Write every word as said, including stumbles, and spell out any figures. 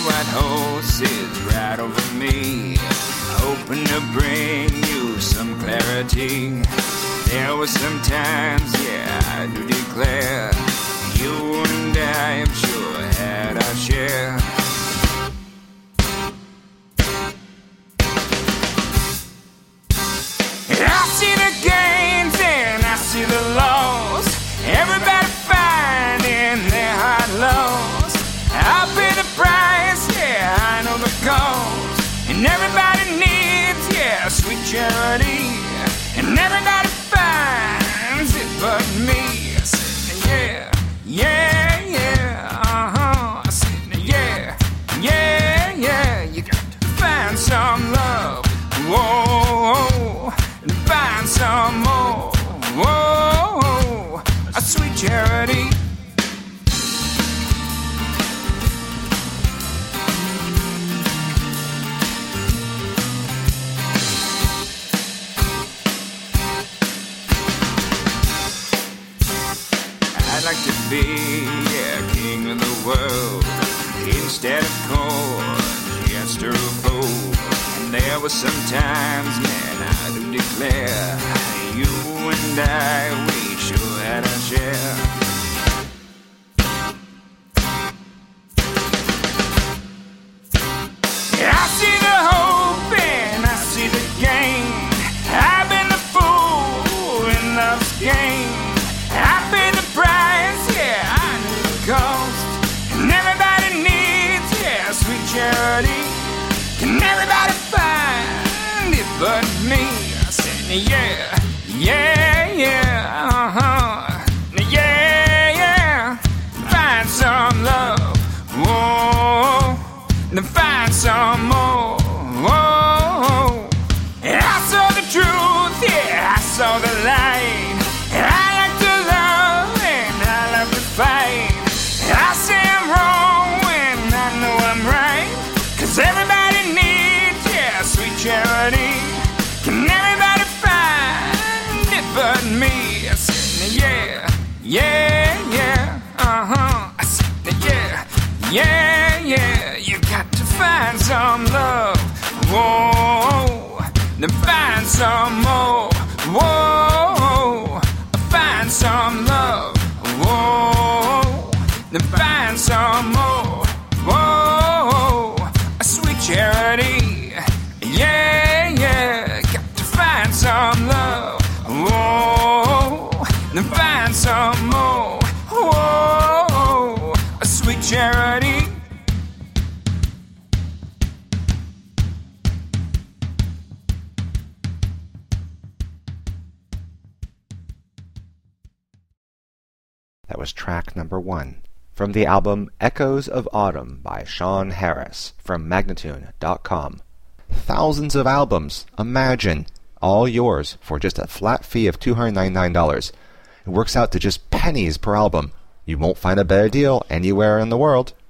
white horses right over me, hoping to bring you some clarity. There were some times, yeah, I do declare, you and I, I'm sure, had our share. I see the gains and I see the loss. Everybody finding their hard lows. I'll pay the price, yeah, I know the cost. And everybody needs, yeah, sweet charity. And everybody finds it but me. I said, yeah, yeah, yeah, uh-huh. I said, yeah, yeah, yeah. You got to find some love, whoa, and find some more, whoa, a sweet charity. I'd like to be, yeah, king of the world, instead of corn, jester of gold. And there were some times, man, I do declare, you and I, we sure had our share. I see the hope and I see the gain. I've been the fool in love's game. I pay the price, yeah, I know the cost. And everybody needs, yeah, sweet charity. Can everybody find it but me? I said, yeah, yeah, yeah, uh-huh. Yeah, yeah, find some love, whoa, then find some more, whoa. And I saw the truth, yeah, I saw the light. And I like to love and I love to fight. And I say I'm wrong when I know I'm right. Cause everybody needs, yeah, sweet charity. Can everybody find it but me? I said, yeah, yeah, yeah, uh-huh. I said, yeah, yeah, yeah. You got to find some love, whoa, then find some more, whoa. Find some love, whoa, then find some more, whoa, a sweet charity, yeah, yeah, got to find some love, whoa, then find some more, whoa, a sweet charity. That was track number one from the album Echoes of Autumn by Sean Harris from Magnatune dot com. Thousands of albums, imagine, all yours for just a flat fee of two hundred ninety-nine dollars. It works out to just pennies per album. You won't find a better deal anywhere in the world.